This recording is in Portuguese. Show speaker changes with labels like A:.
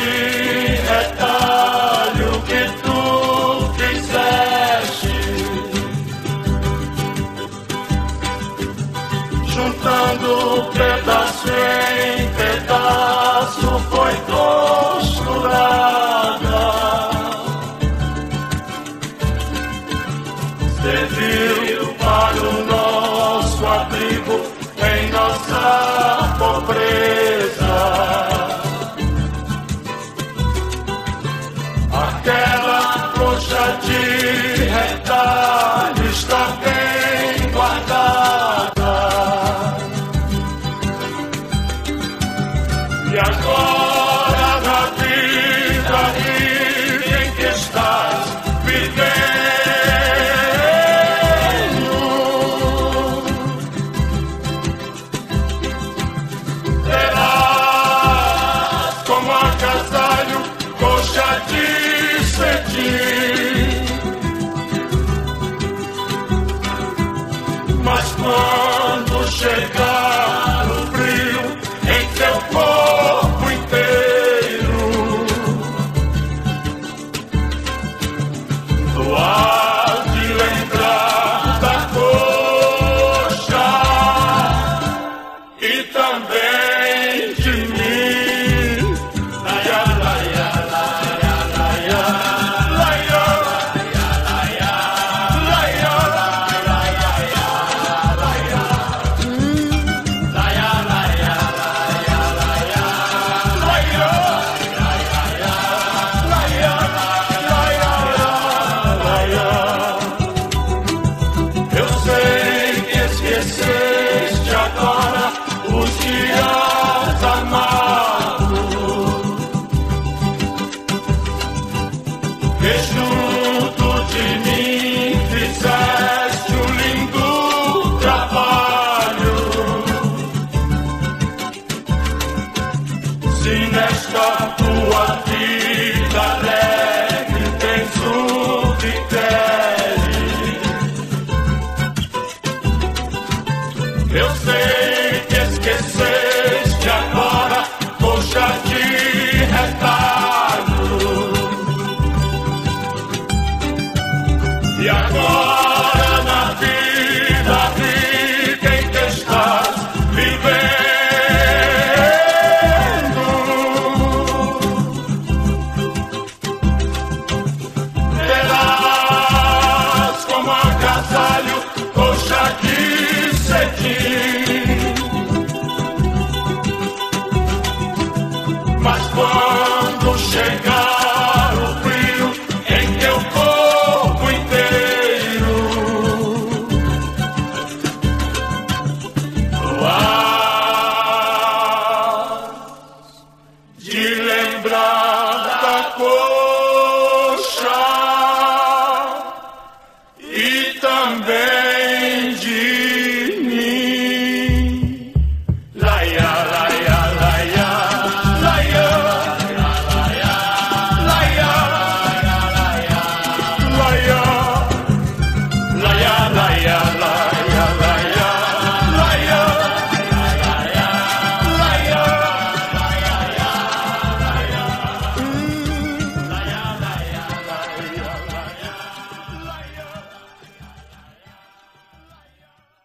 A: retalho que tu fizeste, juntando pedaço em pedaço, foi costurada. Serviu para o nosso abrigo em nossa pobreza. Aquela coxa de retalho está bem guardada. E agora na vida em que estás vivendo, terás como agasalho coxa de cetim. Mas quando chegar o frio em teu corpo inteiro, tu hás de lembrar da coxa e também de mim. Laia, laia, laia, laia, laia, laia, laia, eu sei que esqueceste agora os dias amados, que junto de mim fizeste um lindo trabalho. Se nesta tua vida